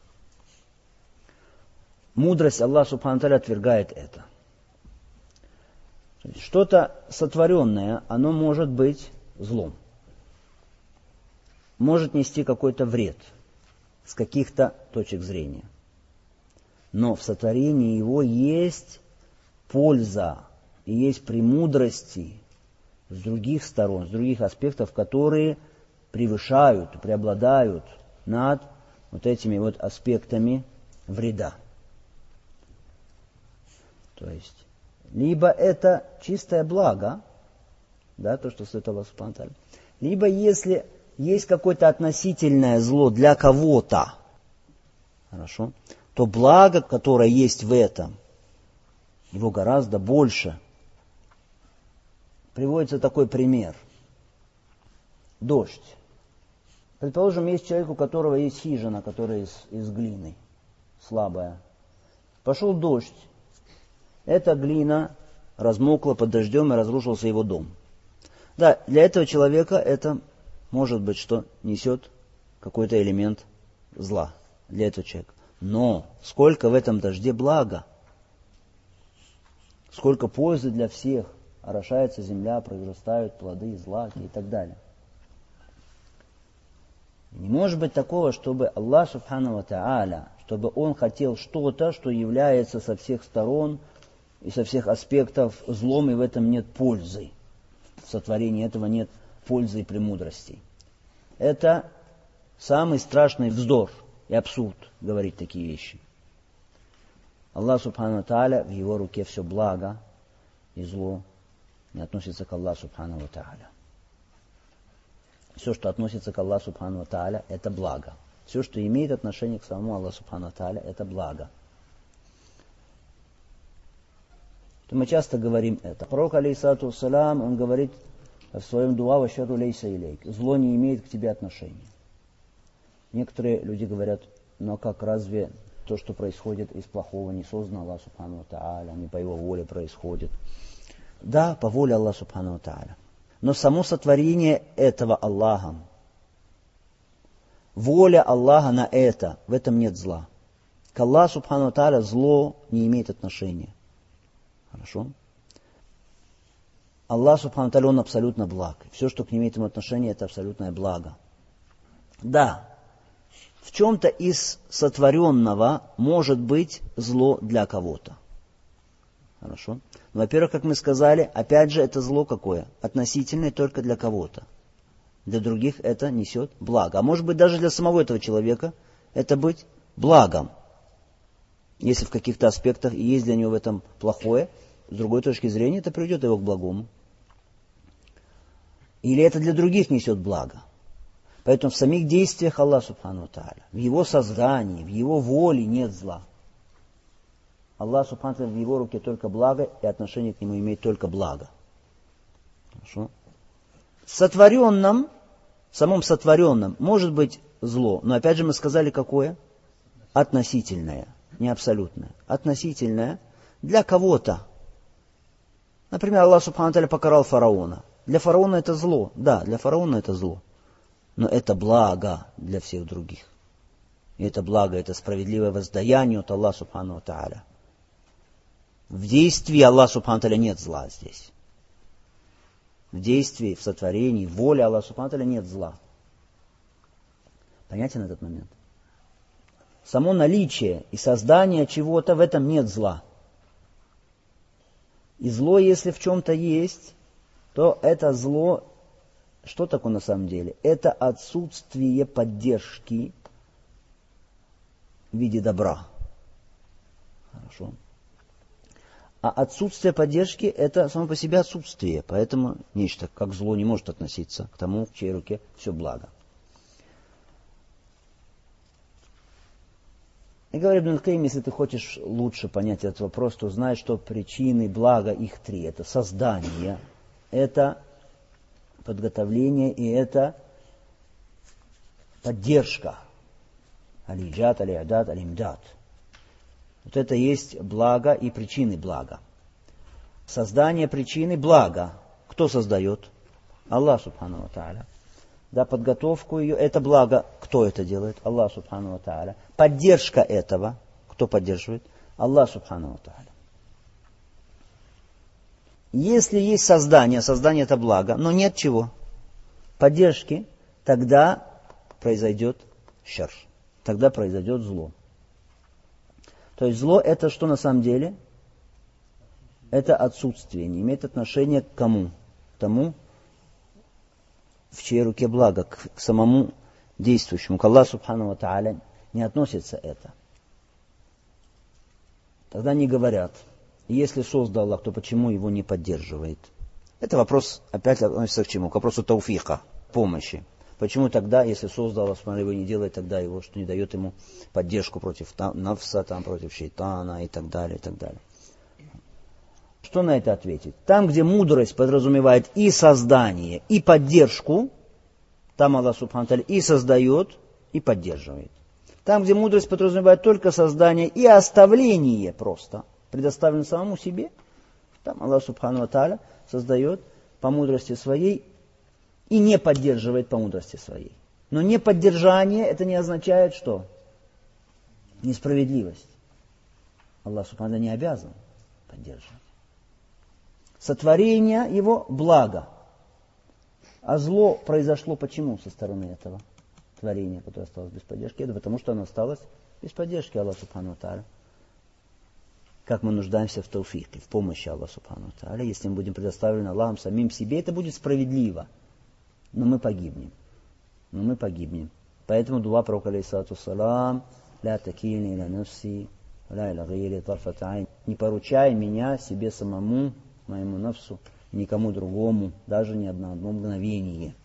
Мудрость Аллаха Субхану ва Тааля отвергает это. Что-то сотворенное, оно может быть злом. Может нести какой-то вред с каких-то точек зрения. Но в сотворении его есть польза и есть премудрости с других сторон, с других аспектов, которые превышают, преобладают над вот этими вот аспектами вреда. То есть, либо это чистое благо, да, то, что создает Аллах Субхану ва Тааля, либо если есть какое-то относительное зло для кого-то, хорошо, то благо, которое есть в этом, его гораздо больше. Приводится такой пример. Дождь. Предположим, есть человек, у которого есть хижина, которая из глины, слабая. Пошел дождь. Эта глина размокла под дождем и разрушился его дом. Да, для этого человека это может быть, что несет какой-то элемент зла для этого человека. Но сколько в этом дожде блага, сколько пользы для всех, орошается земля, произрастают плоды, злаки и так далее. Не может быть такого, чтобы Аллах Субхану ва Тааля, чтобы Он хотел что-то, что является со всех сторон и со всех аспектов злом, и в этом нет пользы. В сотворении этого нет пользы и премудрости. Это самый страшный вздор и абсурд говорить такие вещи. Аллах Субхану ва Тааля, в Его руке все благо, и зло не относится к Аллаху Субхану ва Тааля. Все, что относится к Аллаху Субхану ва Тааля, это благо. Все, что имеет отношение к самому Аллаху Субхану ва Тааля, это благо. То мы часто говорим это. Пророк, алейхиссалату вассалям, он говорит в своем дуа «Вашарру лейса илейк». Зло не имеет к тебе отношения. Некоторые люди говорят, но как разве то, что происходит из плохого, не создано Аллах Субхану ва Тааля, не по Его воле происходит? Да, по воле Аллаха Субхану ва Тааля. Но само сотворение этого Аллахом, воля Аллаха на это, в этом нет зла. К Аллаху Субхану ва Тааля зло не имеет отношения. Хорошо? Аллах Субхану ва Тааля, Он абсолютно благ. Все, что к нему имеет отношение, это абсолютное благо. Да, в чем-то из сотворенного может быть зло для кого-то. Хорошо? Но, во-первых, как мы сказали, опять же, это зло какое? Относительное только для кого-то. Для других это несет благо. А может быть, даже для самого этого человека это быть благом. Если в каких-то аспектах и есть для него в этом плохое, с другой точки зрения это приведет его к благому. Или это для других несет благо. Поэтому в самих действиях Аллаха Субхану ва Тааля, в Его создании, в Его воле нет зла. Аллах Субхану ва Тааля, в Его руке только благо, и отношение к Нему имеет только благо. Хорошо? В сотворенном, в самом сотворенном может быть зло, но опять же мы сказали какое? Относительное, не абсолютное. Относительное для кого-то. Например, Аллах Субхану ва Тааля покарал фараона. Для фараона это зло. Да, для фараона это зло. Но это благо для всех других. И это благо, это справедливое воздаяние от Аллаха Субхану ва Тааля. В действии Аллаха Субхану ва Тааля нет зла здесь. В действии, в сотворении, в воле Аллаха Субхану ва Тааля нет зла. Понятен этот момент? Само наличие и создание чего-то, в этом нет зла. И зло, если в чем-то есть, то это зло, что такое на самом деле? Это отсутствие поддержки в виде добра. Хорошо. А отсутствие поддержки – это само по себе отсутствие. Поэтому нечто, как зло, не может относиться к тому, в чьей руке все благо. И говорит Ибн аль-Каим, если ты хочешь лучше понять этот вопрос, то знай, что причины блага их три. Это создание, это подготовление и это поддержка. Аль-Иджад, Аль-И'дад, Аль-Имдад. Вот это есть благо и причины блага. Создание причины блага. Кто создает? Аллах Субхану ва Тааля. Да, подготовку ее, это благо. Кто это делает? Аллах Субхану ва Тааля. Поддержка этого. Кто поддерживает? Аллах Субхану ва Тааля. Если есть создание, создание это благо, но нет чего? Поддержки, тогда произойдет шар. Тогда произойдет зло. То есть зло это что на самом деле? Это отсутствие, не имеет отношения к кому? К тому, в чьей руке благо, к самому действующему. К Аллаху Субхану ва Тааля не относится это. Тогда не говорят, если создал Аллах, то почему его не поддерживает? Это вопрос опять относится к чему? К вопросу тауфика, помощи. Почему тогда, если создал Аллах, его не делает, тогда его, что не дает ему поддержку против нафса, против шейтана и так далее, и так далее. Что на это ответить? Там, где мудрость подразумевает и создание, и поддержку, там Аллах Субхану ва Тааля и создает, и поддерживает. Там, где мудрость подразумевает только создание и оставление просто, предоставлено самому себе, там Аллах Субхану ва Тааля создает по мудрости своей и не поддерживает по мудрости своей. Но неподдержание это не означает что? Несправедливость. Аллах Субхану ва Тааля не обязан поддерживать. Сотворение его благо. А зло произошло почему со стороны этого творение, которое осталось без поддержки, это потому, что оно осталось без поддержки Аллаха Субхану ва Тааля. Как мы нуждаемся в тауфике, в помощи Аллаха Субхану ва Тааля. Если мы будем предоставлены Аллахом самим себе, это будет справедливо. Но мы погибнем. Поэтому дуа пророка алейхиссалату вассалам: «Ля такилни иля нафси, ля иля гайри тарфат айн». Не поручай меня себе самому, моему нафсу, никому другому, даже ни на одно мгновение.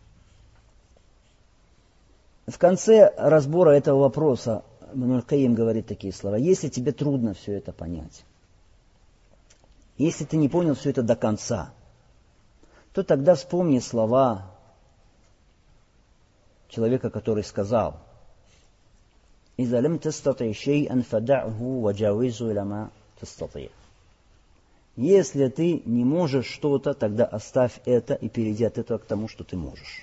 В конце разбора этого вопроса Ибн аль-Кайим говорит такие слова: если тебе трудно все это понять, если ты не понял все это до конца, то тогда вспомни слова человека, который сказал: «Иза лам тастати шей'ан фад'уху ваджавизу иля ма тастати». Если ты не можешь что-то, тогда оставь это и перейди от этого к тому, что ты можешь.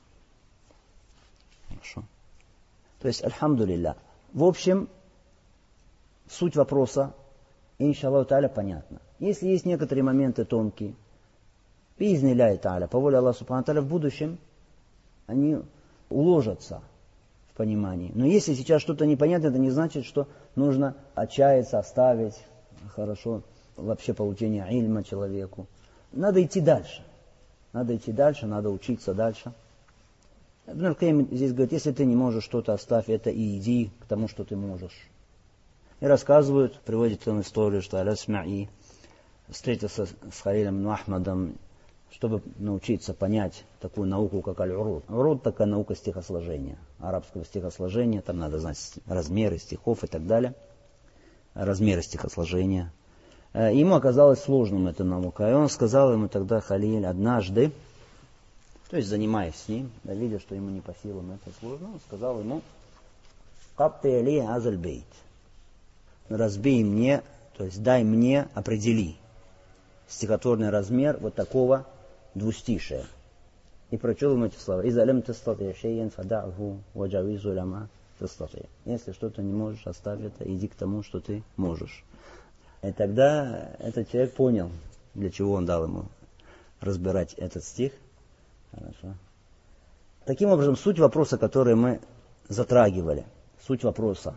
Хорошо. То есть, альхамдулилля. В общем, суть вопроса, иншаллаху та'аля, понятна. Если есть некоторые моменты тонкие, биизнилляхи та'аля, по воле Аллаха субхану та'аля, в будущем они уложатся в понимании. Но если сейчас что-то непонятно, это не значит, что нужно отчаяться, оставить, хорошо, вообще получение ильма человеку. Надо идти дальше. Надо учиться дальше. Ибн аль-Кайим здесь говорит: если ты не можешь что-то, оставь это и иди к тому, что ты можешь. И рассказывают, приводит он историю, что Аль-Асма'и встретился с Халилем ибн Ахмадом, чтобы научиться понять такую науку, как аль-уруд. Уруд — такая наука стихосложения, арабского стихосложения, там надо знать размеры стихов и так далее, размеры стихосложения. Ему оказалось сложным эта наука, и он сказал ему тогда, Халиль, однажды, то есть занимаясь с ним, да, видя, что ему не по силам это сложно, он сказал ему: «Капты али азаль бейт». Разбей мне, то есть дай мне, определи стихотворный размер вот такого двустишия. И прочел ему эти слова: «Иза лам тастати шей'ан фад'уху ваджавизу иля ма тастати». Если что-то не можешь, оставь это, иди к тому, что ты можешь. И тогда этот человек понял, для чего он дал ему разбирать этот стих. Хорошо. Таким образом, суть вопроса, который мы затрагивали, суть вопроса,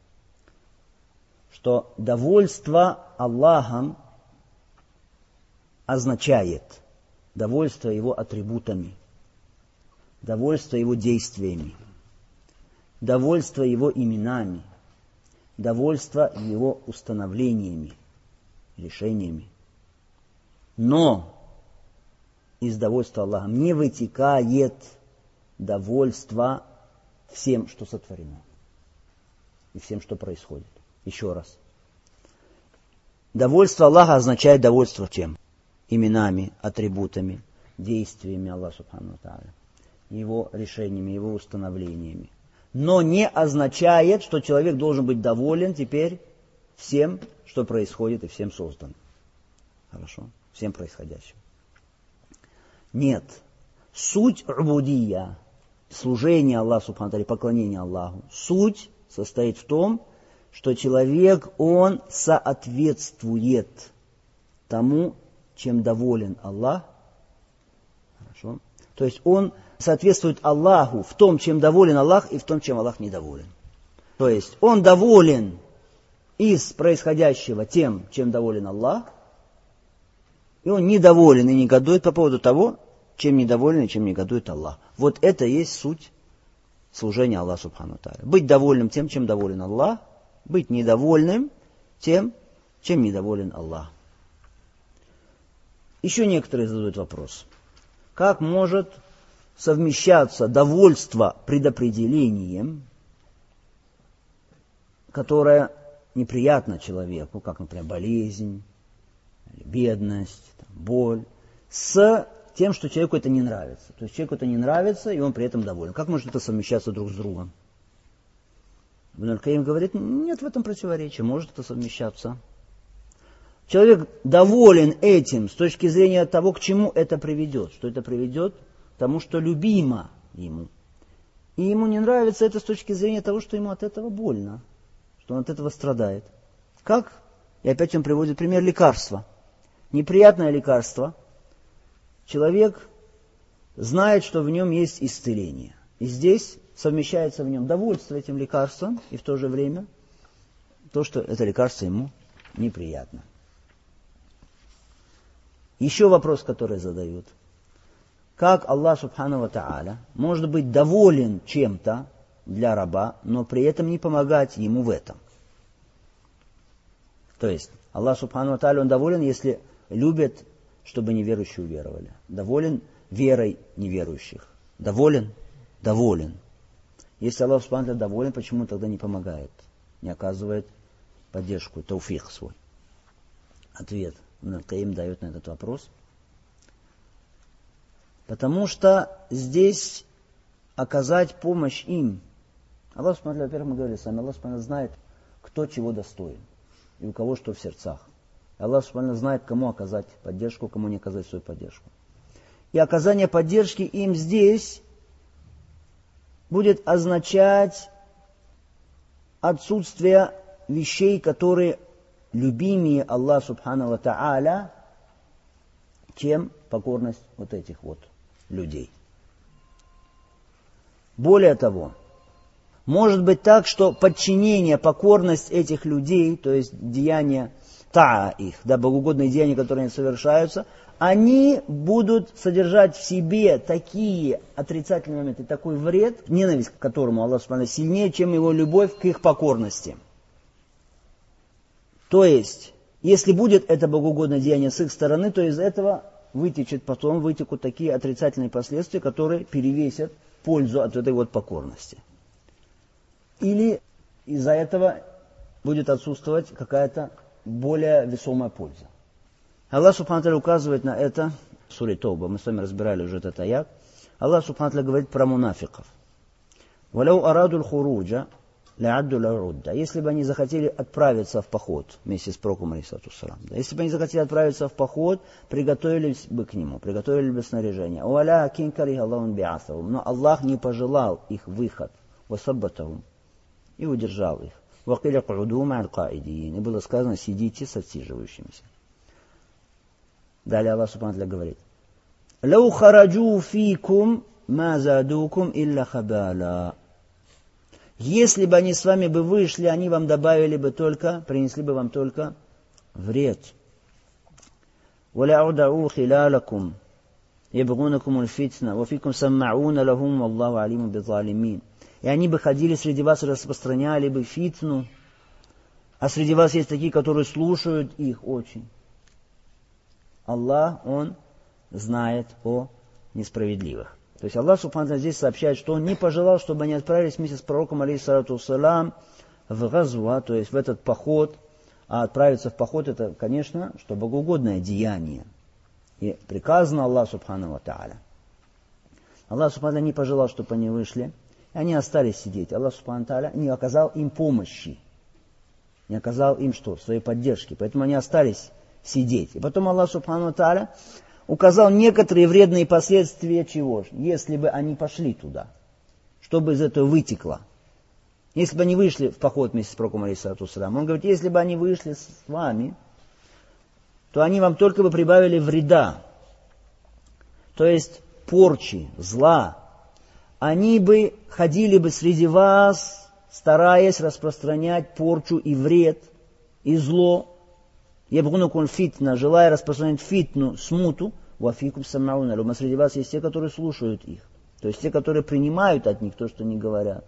что довольство Аллахом означает довольство Его атрибутами, довольство Его действиями, довольство Его именами, довольство Его установлениями, решениями. Но из довольства Аллахом не вытекает довольство всем, что сотворено, и всем, что происходит. Еще раз. Довольство Аллаха означает довольство чем? Именами, атрибутами, действиями Аллаха Субхану ва Тааля, Его решениями, Его установлениями. Но не означает, что человек должен быть доволен теперь всем, что происходит, и всем созданным. Хорошо? Всем происходящим. Нет. Суть убудия, служение Аллаху Субхану ва Тааля, поклонение Аллаху, суть состоит в том, что человек, он соответствует тому, чем доволен Аллах. Хорошо? То есть он соответствует Аллаху в том, чем доволен Аллах, и в том, чем Аллах недоволен. То есть он доволен из происходящего тем, чем доволен Аллах, и он недоволен и негодует по поводу того, чем недоволен и чем негодует Аллах. Вот это и есть суть служения Аллаху Субхану ва Тааля. Быть довольным тем, чем доволен Аллах, быть недовольным тем, чем недоволен Аллах. Еще некоторые задают вопрос: как может совмещаться довольство предопределением, которое неприятно человеку, как, например, болезнь, бедность, боль, с тем, что человеку это не нравится. То есть человеку это не нравится, и он при этом доволен. Как может это совмещаться друг с другом? Ибн аль-Кайим говорит: нет в этом противоречия, может это совмещаться. Человек доволен этим с точки зрения того, к чему это приведет. Что это приведет к тому, что любимо ему. И ему не нравится это с точки зрения того, что ему от этого больно, что он от этого страдает. Как? И опять он приводит пример лекарства. Неприятное лекарство. Человек знает, что в нем есть исцеление. И здесь совмещается в нем довольство этим лекарством и в то же время то, что это лекарство ему неприятно. Еще вопрос, который задают. Как Аллах Субхану ва Тааля может быть доволен чем-то для раба, но при этом не помогать ему в этом? То есть Аллах Субхану ва Тааля, Он доволен, если любит, чтобы неверующие уверовали. Доволен верой неверующих. Доволен? Доволен. Если Аллах Субхану ва Тааля доволен, почему тогда не помогает? Не оказывает поддержку, тауфих свой? Ответ Ибн аль-Каим дает на этот вопрос. Потому что здесь оказать помощь им. Аллах Субхану ва Тааля, во-первых, мы говорили с вами, Аллах Субхану ва Тааля знает, кто чего достоин и у кого что в сердцах. Аллах Субхану ва Тааля знает, кому оказать поддержку, кому не оказать свою поддержку. И оказание поддержки им здесь будет означать отсутствие вещей, которые любимее Аллах Субхану ва Тааля, чем покорность вот этих вот людей. Более того, может быть так, что подчинение, покорность этих людей, то есть деяния таа их, да, богоугодные деяния, которые они совершаются, они будут содержать в себе такие отрицательные моменты, такой вред, ненависть к которому Аллах Субхану сильнее, чем его любовь к их покорности. То есть, если будет это богоугодное деяние с их стороны, то из этого вытекут такие отрицательные последствия, которые перевесят пользу от этой вот покорности. Или из-за этого будет отсутствовать какая-то более весомая польза. Аллах Субхану ва Тааля указывает на это в суре Тауба. Мы с вами разбирали уже этот аят. Аллах Субхану ва Тааля говорит про мунафиков. «Валяу араду л-хуруджа ля-адду ля-рудда». Если бы они захотели отправиться в поход вместе с пророком, алейхиссалату вассалам, если бы они захотели отправиться в поход, приготовились бы к нему, приготовили бы снаряжение. «Валя-кин кариха Аллахун би'асахум». Но Аллах не пожелал их выход. «Васаббатахум». И удержал их. «Вакиля ку'уду ма'аль-каидиин». И было сказано, сидите с отсиживающимися. Далее Аллах Субхану ва Тааля говорит: «Лау хараджу фикум ма задукум илля хабаля». Если бы они с вами бы вышли, они вам добавили бы только, принесли бы вам только вред. «Валя'удау хилалакум ябгунакум аль-фитна, вафикум самма'уна лахум, валлаху алиму бизалимин». И они бы ходили среди вас и распространяли бы фитну, а среди вас есть такие, которые слушают их очень. Аллах, Он знает о несправедливых. То есть Аллах Субхану ва Тааля здесь сообщает, что Он не пожелал, чтобы они отправились вместе с пророком, алейхиссалату вассалам, в газва, то есть в этот поход. А отправиться в поход, это, конечно, что богоугодное деяние. И приказано Аллах Субхану ва Тааля. Аллах Субхану ва Тааля не пожелал, чтобы они вышли, и они остались сидеть. Аллах Субхану ва Тааля не оказал им помощи, не оказал им что? Своей поддержки. Поэтому они остались сидеть. И потом Аллах Субхану ва Тааля указал некоторые вредные последствия чего? Если бы они пошли туда. Что бы из этого вытекло? Если бы они вышли в поход вместе с пророком, алейхиссалату вассалам, он говорит, если бы они вышли с вами, то они вам только бы прибавили вреда. То есть порчи, зла. Они бы ходили бы среди вас, стараясь распространять порчу и вред, и зло. Ябгунакум фитна, желая распространять фитну, смуту, вафикум саммауна лахум. Среди вас есть те, которые слушают их. То есть те, которые принимают от них то, что они говорят.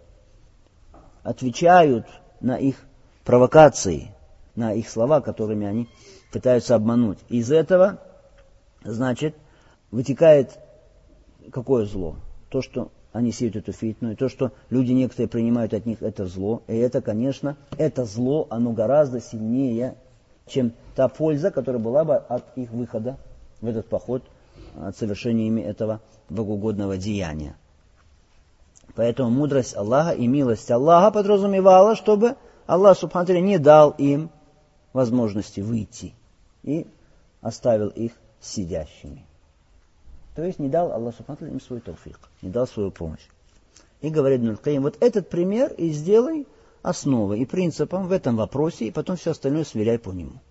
Отвечают на их провокации, на их слова, которыми они пытаются обмануть. Из этого, значит, вытекает какое зло? То, что они сеют эту фитну, и то, что люди некоторые принимают от них это зло. И это, конечно, это зло, оно гораздо сильнее, чем та польза, которая была бы от их выхода в этот поход, от совершения ими этого богоугодного деяния. Поэтому мудрость Аллаха и милость Аллаха подразумевала, чтобы Аллах Субхану ва Тааля не дал им возможности выйти и оставил их сидящими. То есть не дал Аллах Субхану ва Тааля им свой тауфик, не дал свою помощь. И говорит Ибн аль-Каим, вот этот пример и сделай основой и принципом в этом вопросе, и потом все остальное сверяй по нему.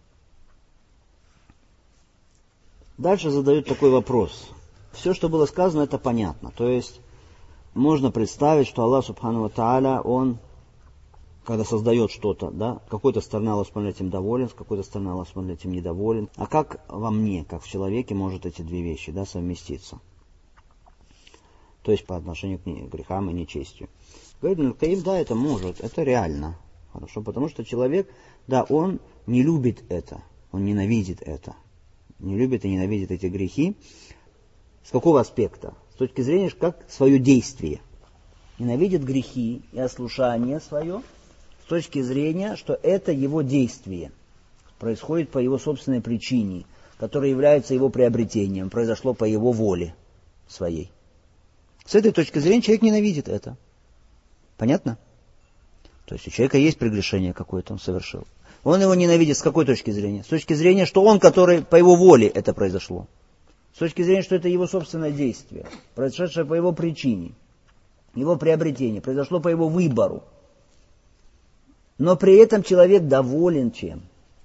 Дальше задают такой вопрос. Все, что было сказано, это понятно. То есть можно представить, что Аллах Субхану ва Тааля, Он, когда создает что-то, да, с какой-то стороны Аллах Субхану этим доволен, с какой-то стороны Аллах Субхану этим недоволен. А как во мне, как в человеке, может эти две вещи, да, совместиться? То есть по отношению к грехам и нечестию. Говорит, ну, Каим, да, это может, это реально. Хорошо, потому что человек, да, он не любит это, он ненавидит это. Не любит и ненавидит эти грехи. С какого аспекта? С точки зрения, как свое действие. Ненавидит грехи и ослушание свое с точки зрения, что это его действие. Происходит по его собственной причине, которая является его приобретением, произошло по его воле своей. С этой точки зрения человек ненавидит это. Понятно? То есть у человека есть прегрешение какое-то, он совершил. Он его ненавидит с какой точки зрения? С точки зрения, что он, который по его воле это произошло. С точки зрения, что это его собственное действие, произошедшее по его причине, его приобретение, произошло по его выбору. Но при этом человек доволен чем?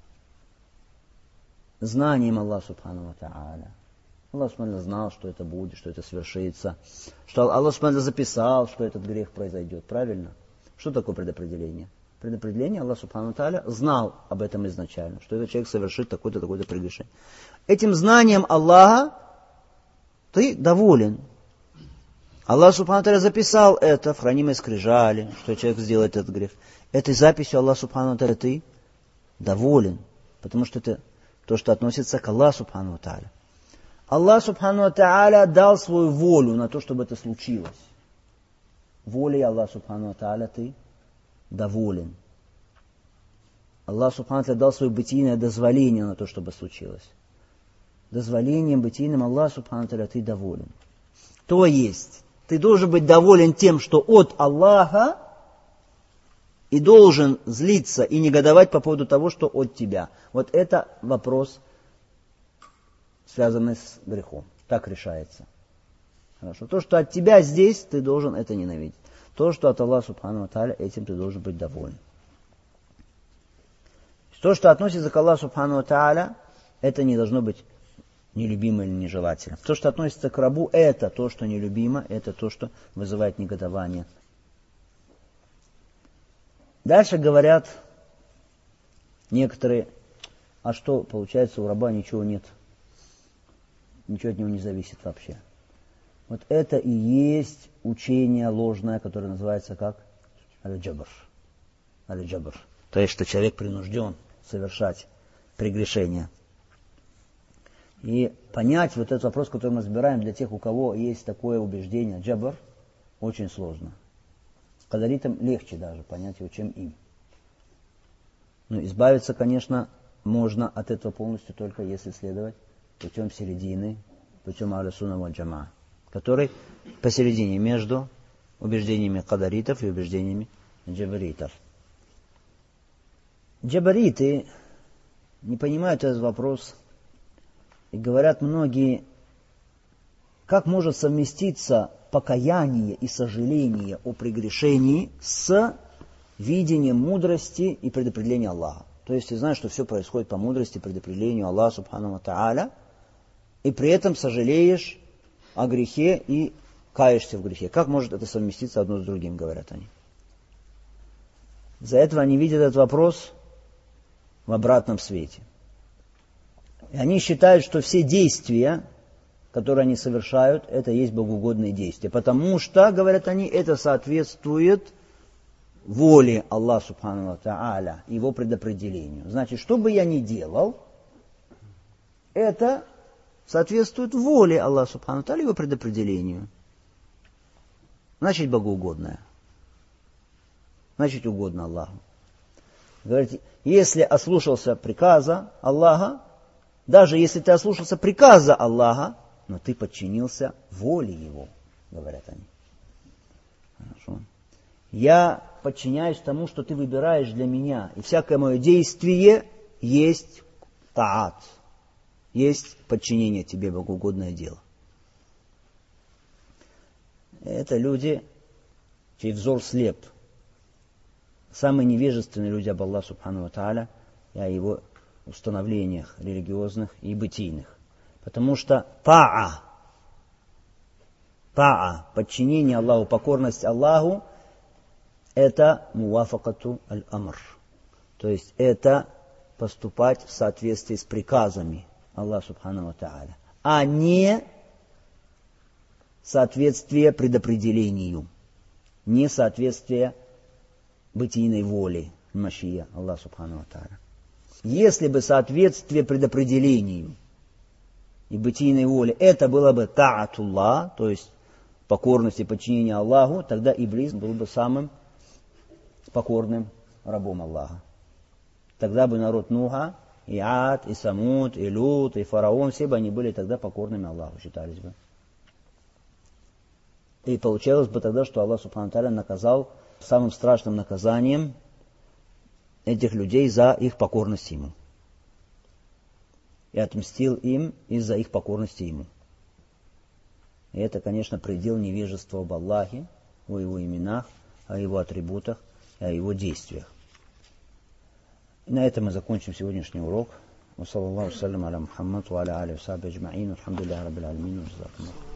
Знанием Аллаха Субхану ва Тааля. Аллах Субхану знал, что это будет, что это свершится. Что Аллах Субхану записал, что этот грех произойдет. Правильно? Что такое предопределение? Предопределение Аллах Субхану ва Тааля знал об этом изначально, что этот человек совершит такое-то, такое-то прегрешение. Этим знанием Аллаха ты доволен. Аллах Субхану ва Тааля записал это в хранимой скрижали, что человек сделает этот грех. Этой записью Аллах Субхану ва Тааля ты доволен, потому что это то, что относится к Аллаху Субхану ва Тааля. Аллах Субхану ва Тааля дал свою волю на то, чтобы это случилось. Волей Аллаха Субхану ва Тааля ты доволен. Аллах Субхану ва Тааля дал свое бытийное дозволение на то, чтобы случилось. Дозволением бытийным Аллах Субхану ва Тааля ты доволен. То есть, ты должен быть доволен тем, что от Аллаха, и должен злиться и негодовать по поводу того, что от тебя. Вот это вопрос, связанный с грехом. Так решается. Хорошо. То, что от тебя здесь, ты должен это ненавидеть. То, что от Аллаха Субхану ва Тааля, этим ты должен быть доволен. То, что относится к Аллаху Субхану ва Тааля, это не должно быть нелюбимо или нежелательно. То, что относится к рабу, это то, что нелюбимо, это то, что вызывает негодование. Дальше говорят некоторые, а что, получается, у раба ничего нет, ничего от него не зависит вообще. Вот это и есть учение ложное, которое называется как? Аль-Джабр. Аль-Джабр. То есть, что человек принужден совершать прегрешения. И понять вот этот вопрос, который мы разбираем, для тех, у кого есть такое убеждение, джабр, очень сложно. Кадаритам легче даже понять его, чем им. Но избавиться, конечно, можно от этого полностью только если следовать путем середины, путем Ахлю-Сунна валь Джамаа, который посередине между убеждениями кадаритов и убеждениями джабаритов. Джабариты не понимают этот вопрос и говорят многие, как может совместиться покаяние и сожаление о прегрешении с видением мудрости и предопределения Аллаха. То есть ты знаешь, что все происходит по мудрости и предопределению Аллаха Субхану ва Тааля, и при этом сожалеешь о грехе и каешься в грехе. Как может это совместиться одно с другим, говорят они. Из-за этого они видят этот вопрос в обратном свете. И они считают, что все действия, которые они совершают, это есть богоугодные действия. Потому что, говорят они, это соответствует воле Аллаха Субхану ва Тааля, его предопределению. Значит, что бы я ни делал, это соответствует воле Аллаха Субхану ва Тааля, его предопределению. Значит, богоугодное. Значит, угодно Аллаху. Говорите, если ослушался приказа Аллаха, даже если ты ослушался приказа Аллаха, но ты подчинился воле Его, говорят они. Хорошо. Я подчиняюсь тому, что ты выбираешь для меня. И всякое мое действие есть таат. Есть подчинение тебе, богоугодное дело. Это люди, чей взор слеп. Самые невежественные люди об Аллахе Субхану ва Тааля и о его установлениях религиозных и бытийных. Потому что таа, Та'а, подчинение Аллаху, покорность Аллаху, это муафакату аль-амр. То есть это поступать в соответствии с приказами Аллаха Субхану ва Тааля, а не соответствие предопределению, не соответствие бытийной воле Машия Аллаха Субхану ва Тааля. Если бы соответствие предопределению и бытийной воле это было бы та'атуллах, то есть покорность и подчинение Аллаху, тогда Иблис был бы самым покорным рабом Аллаха. Тогда бы народ Нуха, и Ад, и Самуд, и Лут, и фараон, все бы они были тогда покорными Аллаху, считались бы. И получалось бы тогда, что Аллах Субхану Тааля наказал самым страшным наказанием этих людей за их покорность Ему. И отмстил им из-за их покорности Ему. И это, конечно, предел невежества об Аллахе, о Его именах, о Его атрибутах, о Его действиях. И на этом мы закончим сегодняшний урок. Ва саллаллаху салям аля Мухаммад ва аля алихи ва сахбихи аджмаин. Алхамдулиллахи раббил аламин.